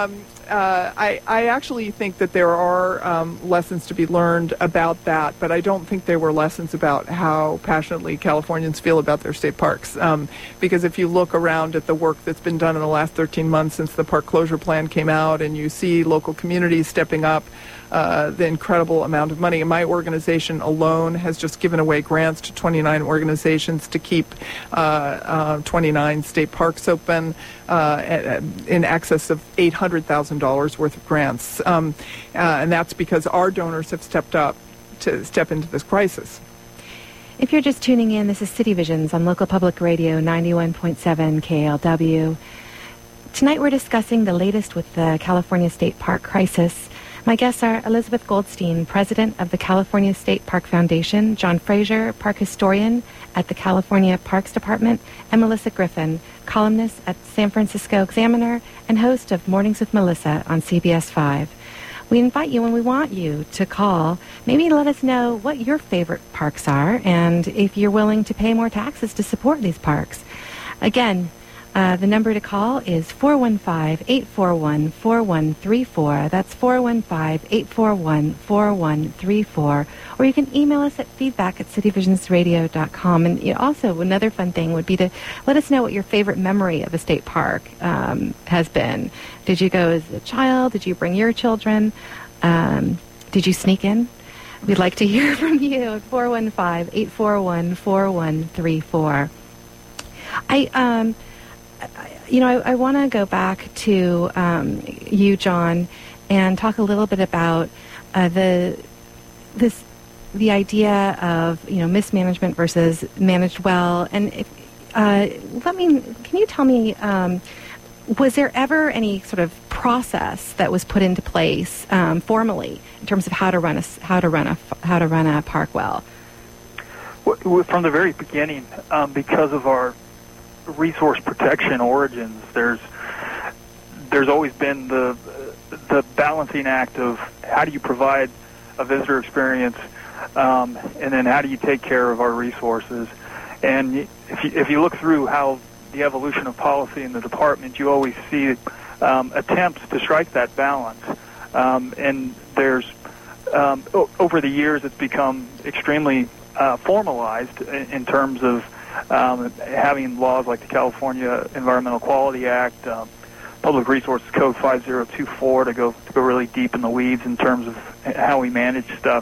I actually think that there are lessons to be learned about that, but I don't think there were lessons about how passionately Californians feel about their state parks. Because if you look around at the work that's been done in the last 13 months since the park closure plan came out, and you see local communities stepping up, the incredible amount of money. And my organization alone has just given away grants to 29 organizations to keep 29 state parks open in excess of $800,000 worth of grants. And that's because our donors have stepped up to step into this crisis. If you're just tuning in, this is City Visions on Local Public Radio 91.7 KLW. Tonight we're discussing the latest with the California State Park crisis. My guests are Elizabeth Goldstein, president of the California State Park Foundation, John Fraser, park historian at the California Parks Department, and Melissa Griffin, columnist at San Francisco Examiner and host of Mornings with Melissa on CBS 5. We invite you and we want you to call, maybe let us know what your favorite parks are and if you're willing to pay more taxes to support these parks. Again, the number to call is 415-841-4134. That's 415-841-4134. Or you can email us at feedback@cityvisionsradio.com. And also, another fun thing would be to let us know what your favorite memory of a state park has been. Did you go as a child? Did you bring your children? Did you sneak in? We'd like to hear from you at 415-841-4134. I want to go back to you, John, and talk a little bit about the idea of mismanagement versus managed well. And can you tell me, was there ever any sort of process that was put into place formally in terms of how to run a park well? From the very beginning, because of our resource protection origins, there's always been the balancing act of how do you provide a visitor experience, and then how do you take care of our resources. And if you look through how the evolution of policy in the department, you always see attempts to strike that balance. And there's over the years, it's become extremely formalized in terms of having laws like the California Environmental Quality Act, Public Resources Code 5024 to go really deep in the weeds in terms of how we manage stuff.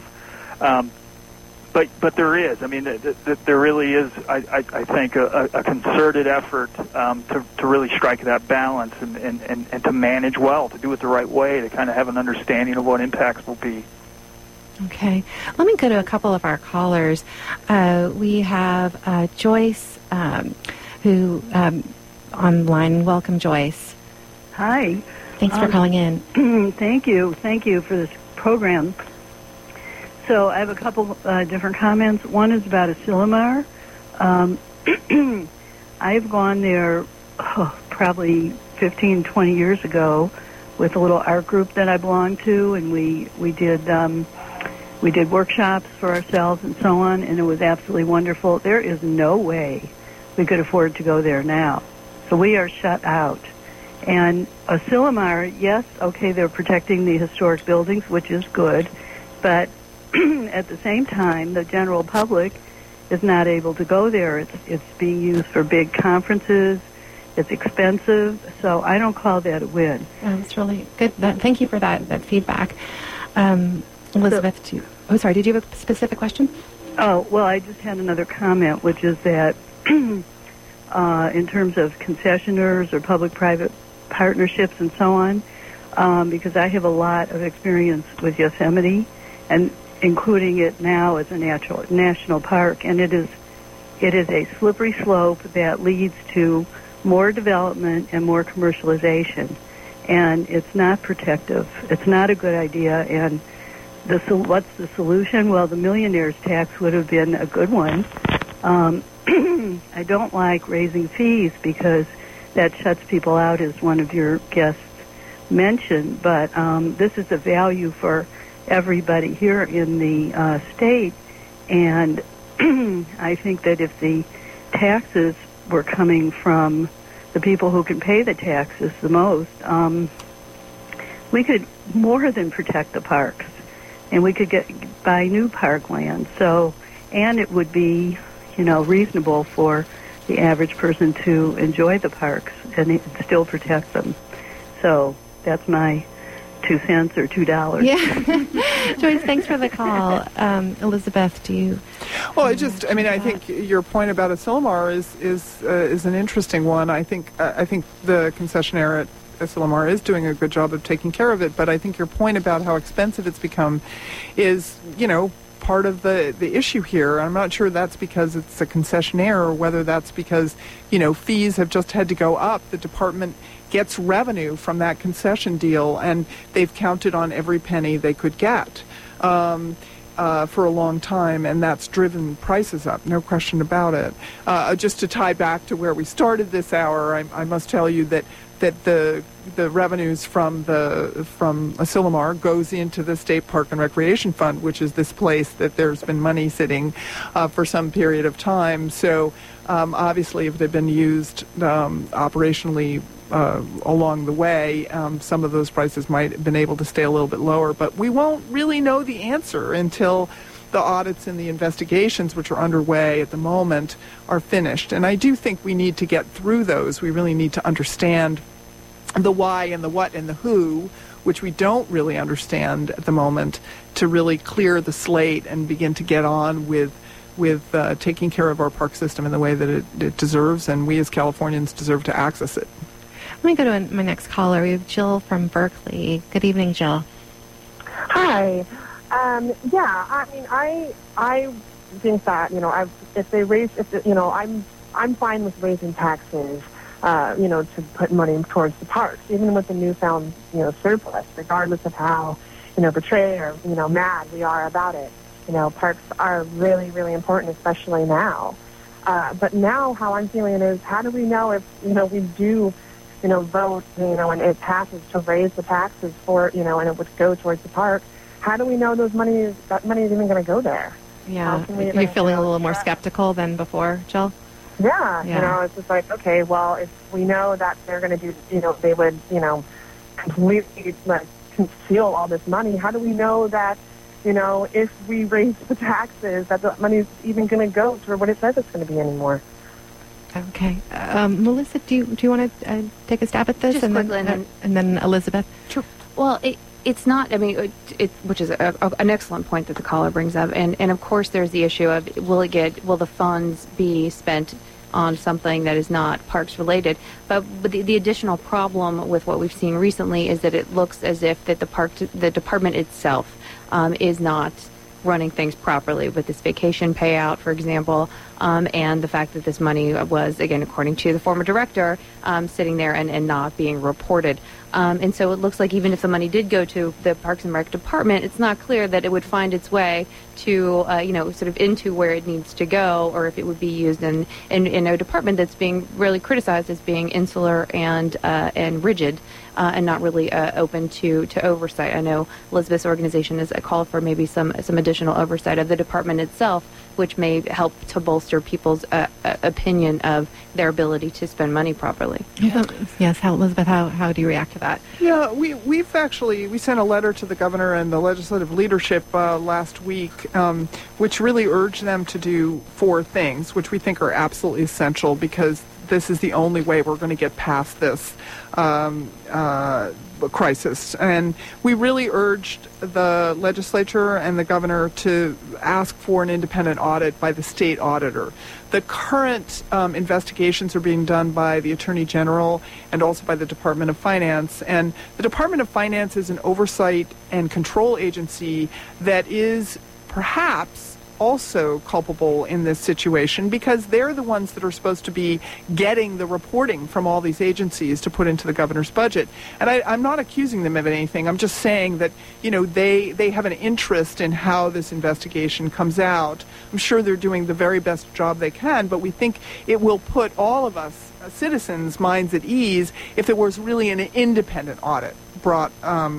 But there is, there really is, I think, a concerted effort to really strike that balance and to manage well, to do it the right way, to kind of have an understanding of what impacts will be. Okay. Let me go to a couple of our callers. We have Joyce, who online. Welcome, Joyce. Hi. Thanks for calling in. Thank you. Thank you for this program. So I have a couple different comments. One is about Asilomar. I've gone there probably 15, 20 years ago with a little art group that I belong to, and we did workshops for ourselves and so on, and it was absolutely wonderful. There is no way we could afford to go there now. So we are shut out. And Asilomar, yes, okay, they're protecting the historic buildings, which is good, but at the same time, the general public is not able to go there. It's being used for big conferences. It's expensive, so I don't call that a win. That's really good. Thank you for that feedback. Elizabeth, did you have a specific question? Oh, well, I just had another comment, which is that in terms of concessionaires or public-private partnerships and so on, because I have a lot of experience with Yosemite and including it now as a national park, and it is a slippery slope that leads to more development and more commercialization, and it's not protective. It's not a good idea, and what's the solution? Well, the millionaire's tax would have been a good one. I don't like raising fees because that shuts people out, as one of your guests mentioned, but this is a value for everybody here in the state, and I think that if the taxes were coming from the people who can pay the taxes the most, we could more than protect the parks, and we could buy new parkland. So, and it would be, reasonable for the average person to enjoy the parks and still protect them. So that's my 2 cents or $2. Yeah. Joyce, thanks for the call. Elizabeth, do you? Well, I think your point about Asilomar is an interesting one. I think the concessionaire at Asilomar is doing a good job of taking care of it, but I think your point about how expensive it's become is, part of the issue here. I'm not sure that's because it's a concessionaire or whether that's because, fees have just had to go up. The department gets revenue from that concession deal, and they've counted on every penny they could get for a long time, and that's driven prices up, no question about it. Just to tie back to where we started this hour, I must tell you that the revenues from Asilomar goes into the State Park and Recreation Fund, which is this place that there's been money sitting for some period of time. So obviously, if they've been used operationally along the way, some of those prices might have been able to stay a little bit lower, but we won't really know the answer until the audits and the investigations, which are underway at the moment, are finished. And I do think we need to get through those. We really need to understand the why and the what and the who, which we don't really understand at the moment, to really clear the slate and begin to get on with taking care of our park system in the way that it deserves, and we as Californians deserve to access it. Let me go to my next caller. We have Jill from Berkeley. Good evening, Jill. Hi. I think that, I'm fine with raising taxes, to put money towards the parks, even with the newfound, surplus, regardless of how, betrayed or, mad we are about it. Parks are really, really important, especially now. But now how I'm feeling is, how do we know if, we do, vote, and it passes to raise the taxes for, and it would go towards the park? How do we know that money is even going to go there? Yeah. Are you feeling a little more skeptical than before, Jill? Yeah. It's just like, okay, well, if we know that they're going to do, they would, completely conceal all this money, how do we know that, if we raise the taxes, that the money is even going to go to what it says it's going to be anymore? Okay. Melissa, do you want to take a stab at this? Just quickly, and then Elizabeth? Sure. Well, it's not, which is an excellent point that the caller brings up. And of course, there's the issue of will the funds be spent on something that is not parks related? But the additional problem with what we've seen recently is that it looks as if that the department itself is not running things properly with this vacation payout, for example, and the fact that this money was, again, according to the former director, sitting there and not being reported. And so it looks like even if the money did go to the Parks and Rec department, it's not clear that it would find its way to, sort of into where it needs to go, or if it would be used in a department that's being really criticized as being insular and rigid. And not really open to oversight. I know Elizabeth's organization has called for maybe some additional oversight of the department itself, which may help to bolster people's opinion of their ability to spend money properly. Yes, Elizabeth, how do you react to that? Yeah, we sent a letter to the governor and the legislative leadership last week, which really urged them to do 4 things, which we think are absolutely essential because this is the only way we're going to get past this crisis. And we really urged the legislature and the governor to ask for an independent audit by the state auditor. The current investigations are being done by the Attorney General and also by the Department of Finance. And the Department of Finance is an oversight and control agency that is perhaps also culpable in this situation because they're the ones that are supposed to be getting the reporting from all these agencies to put into the governor's budget. And I'm not accusing them of anything. I'm just saying that, they have an interest in how this investigation comes out. I'm sure they're doing the very best job they can, but we think it will put all of us citizens' minds at ease if there was really an independent audit brought.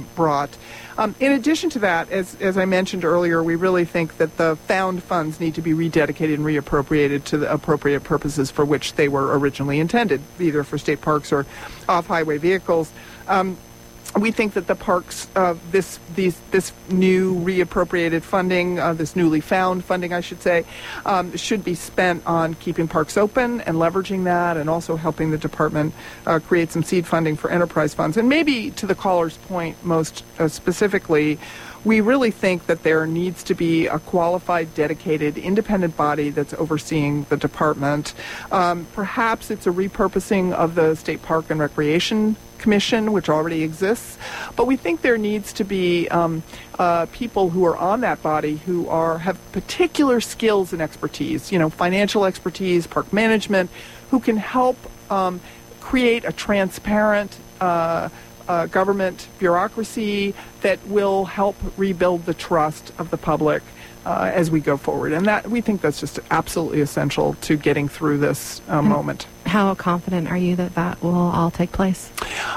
In addition to that, as I mentioned earlier, we really think that the found funds need to be rededicated and reappropriated to the appropriate purposes for which they were originally intended, either for state parks or off-highway vehicles. We think that the parks, this new reappropriated funding, this newly found funding, I should say, should be spent on keeping parks open and leveraging that, and also helping the department create some seed funding for enterprise funds. And maybe to the caller's point most specifically, we really think that there needs to be a qualified, dedicated, independent body that's overseeing the department. Perhaps it's a repurposing of the State Park and Recreation Commission, which already exists, but we think there needs to be people who are on that body who have particular skills and expertise, financial expertise, park management, who can help create a transparent government bureaucracy that will help rebuild the trust of the public as we go forward. And that we think that's just absolutely essential to getting through this moment. How confident are you that will all take place?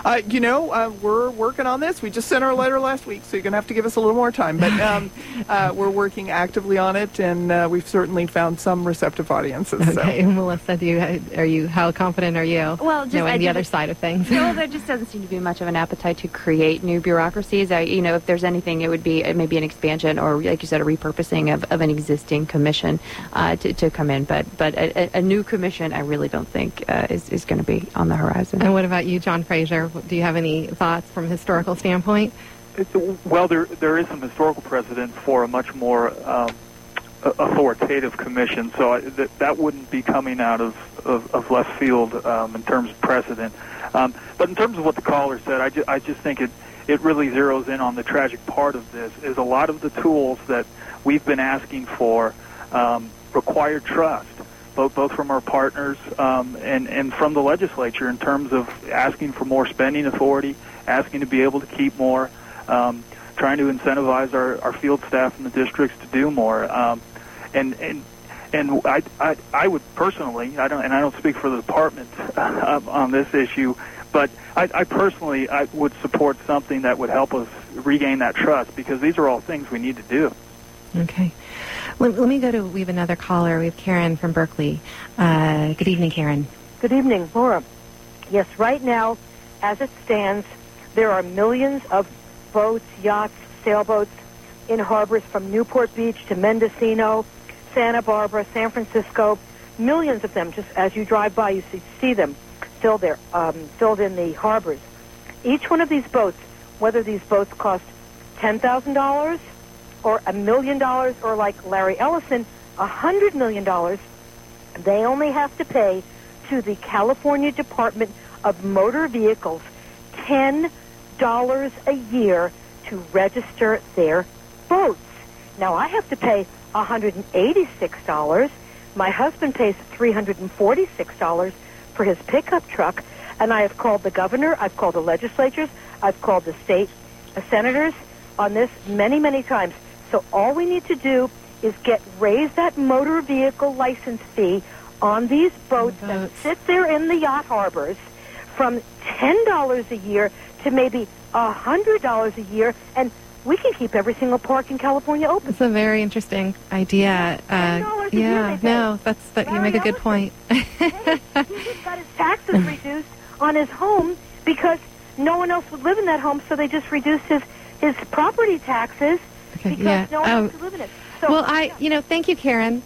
We're working on this. We just sent our letter last week, so you're going to have to give us a little more time. But we're working actively on it, and we've certainly found some receptive audiences. Okay, So. Melissa, how confident are you? Well, just knowing the other side of things. No, there just doesn't seem to be much of an appetite to create new bureaucracies. If there's anything, it would be maybe an expansion or, like you said, a repurposing of an existing commission to come in. But a new commission, I really don't think is going to be on the horizon. And what about you, John Fraser? Do you have any thoughts from a historical standpoint? Well, there is some historical precedent for a much more authoritative commission, so that wouldn't be coming out of left field in terms of precedent. But in terms of what the caller said, I just think it really zeroes in on the tragic part of this, is a lot of the tools that we've been asking for require trust, both from our partners and from the legislature, in terms of asking for more spending authority, asking to be able to keep more, trying to incentivize our field staff in the districts to do more. And I would personally, I don't speak for the department on this issue, but I personally would support something that would help us regain that trust, because these are all things we need to do. Okay. Let me go to, we have another caller. We have Karen from Berkeley. Good evening, Karen. Good evening, Laura. Yes, right now, as it stands, there are millions of boats, yachts, sailboats in harbors from Newport Beach to Mendocino, Santa Barbara, San Francisco. Millions of them, just as you drive by, you see them filled in the harbors. Each one of these boats, whether these boats cost $10,000 or $1 million, or like Larry Ellison, $100 million, they only have to pay to the California Department of Motor Vehicles $10 a year to register their boats. Now, I have to pay $186. My husband pays $346 for his pickup truck. And I have called the governor, I've called the legislatures, I've called the state senators on this many, many times. So all we need to do is raise that motor vehicle license fee on these boats that sit there in the yacht harbors from $10 a year to maybe $100 a year, and we can keep every single park in California open. That's a very interesting idea. $10 a year You make a good point. Hey, he just got his taxes reduced on his home because no one else would live in that home, so they just reduced his property taxes because no one else would live in it. So, well, thank you, Karen.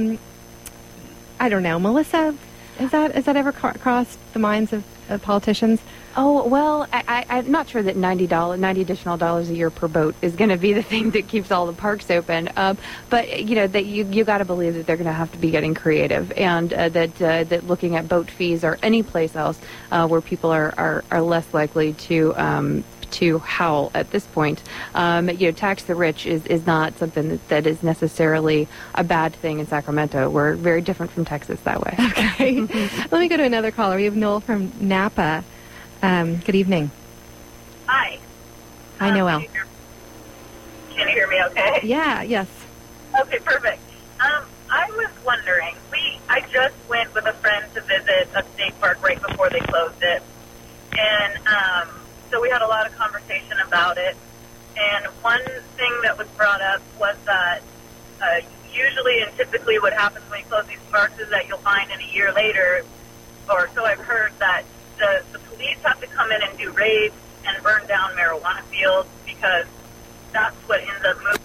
I don't know, Melissa, has that ever crossed the minds of politicians? Oh, well, I'm not sure that $90 additional dollars a year per boat is going to be the thing that keeps all the parks open. But, that you got to believe that they're going to have to be getting creative, and that looking at boat fees or any place else where people are less likely to howl at this point. Tax the rich is not something that is necessarily a bad thing in Sacramento. We're very different from Texas that way. Okay. Let me go to another caller. We have Noel from Napa. Good evening. Hi. Hi, Noel. Can you hear me okay? Yeah, yes. Okay, perfect. I was wondering, I just went with a friend to visit a state park right before they closed it. And so we had a lot of conversation about it. And one thing that was brought up was that usually and typically what happens when you close these parks is that you'll find in a year later, or so I've heard, that the police have to come in and do raids and burn down marijuana fields because that's what ends up moving.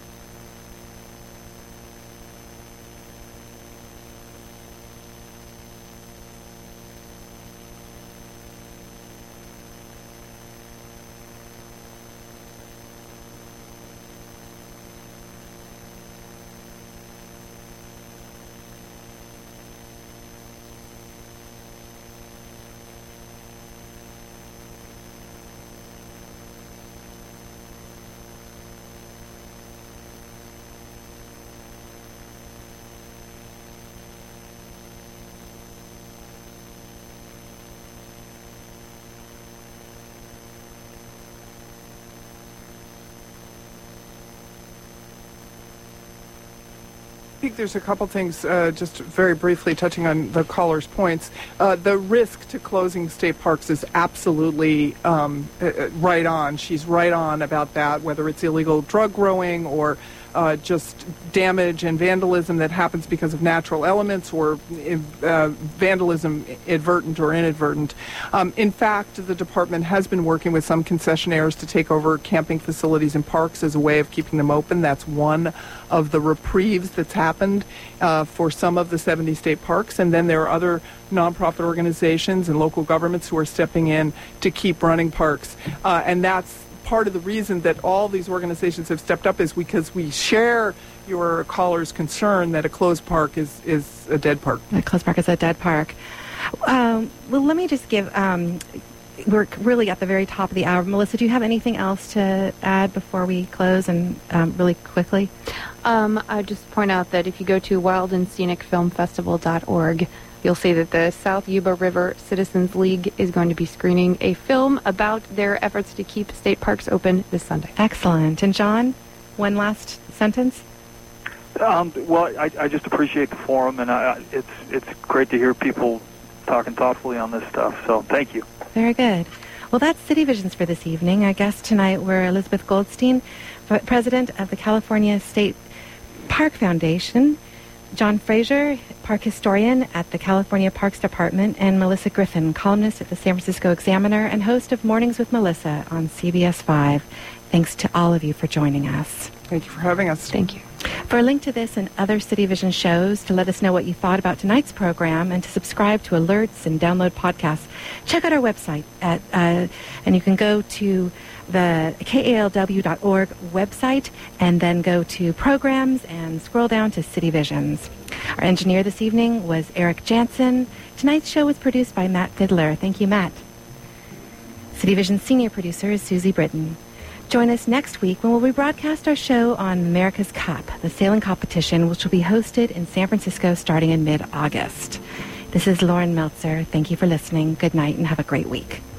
I think there's a couple things, just very briefly touching on the caller's points. The risk to closing state parks is absolutely right on. She's right on about that, whether it's illegal drug growing or just damage and vandalism that happens because of natural elements or vandalism advertent or inadvertent. In fact, the department has been working with some concessionaires to take over camping facilities and parks as a way of keeping them open. That's one of the reprieves that's happened for some of the 70 state parks. And then there are other nonprofit organizations and local governments who are stepping in to keep running parks. And that's part of the reason that all these organizations have stepped up, is because we share your caller's concern that a closed park is a dead park. A closed park is a dead park. Well, let me just give, we're really at the very top of the hour. Melissa, do you have anything else to add before we close, and really quickly? I just point out that if you go to wildandscenicfilmfestival.org, you'll see that the South Yuba River Citizens League is going to be screening a film about their efforts to keep state parks open this Sunday. Excellent. And John, one last sentence? Well, I just appreciate the forum, and it's great to hear people talking thoughtfully on this stuff. So thank you. Very good. Well, that's City Visions for this evening. Our guests tonight were Elizabeth Goldstein, president of the California State Park Foundation, John Fraser, park historian at the California Parks Department, and Melissa Griffin, columnist at the San Francisco Examiner and host of Mornings with Melissa on CBS 5. Thanks to all of you for joining us. Thank you for having us. Thank you. For a link to this and other City Vision shows, to let us know what you thought about tonight's program, and to subscribe to alerts and download podcasts, check out our website and you can go to the KALW.org website and then go to programs and scroll down to City Visions. Our engineer this evening was Eric Jansen. Tonight's show was produced by Matt Fiddler. Thank you, Matt. City Vision's senior producer is Susie Britton. Join us next week when we'll rebroadcast our show on America's Cup, the sailing competition, which will be hosted in San Francisco starting in mid-August. This is Lauren Meltzer. Thank you for listening. Good night and have a great week.